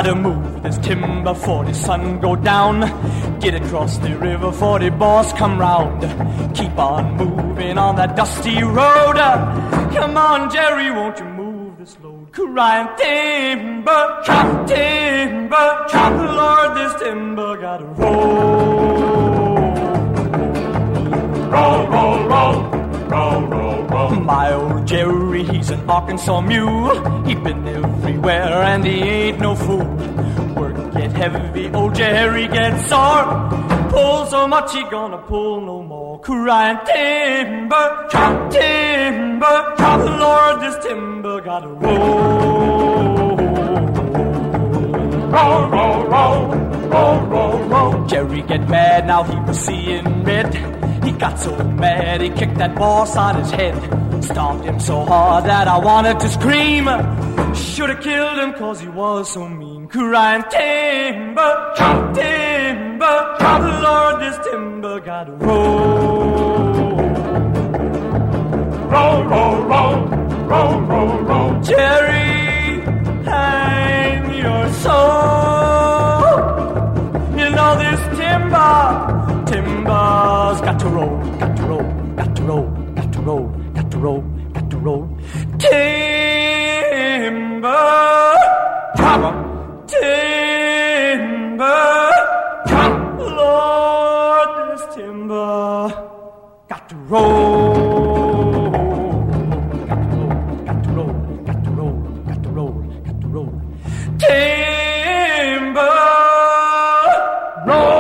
Gotta move this timber for the sun go down. Get across the river for the boss come round. Keep on moving on that dusty road. Come on, Jerry, won't you move this load? Crying timber, chop, timber, chop. Lord, this timber gotta roll. Roll, roll, roll, roll, roll, roll. My old Jerry, he's an Arkansas mule. He been everywhere and he ain't no fool. Work get heavy, old Jerry gets sore. Pull so much he gonna pull no more. Crying timber, chop, timber, chop. Lord, this timber gotta roll. Roll, roll, roll, roll, roll, roll. Jerry get mad, now he was seeing red. He got so mad he kicked that boss on his head. Stomped him so hard that I wanted to scream. Should've killed him cause he was so mean. Crying timber, chop, timber, chop. Lord, this timber gotta roll. Roll, roll, roll, roll, roll, roll. Jerry, hang your soul. You know this timber's got to roll, got to roll, got to roll, got to roll, got to roll, got to roll. Timber, chop, timber, chop. Lord, this timber got to roll, got to roll, got to roll, got to roll, got to roll, got to roll. Timber, roll.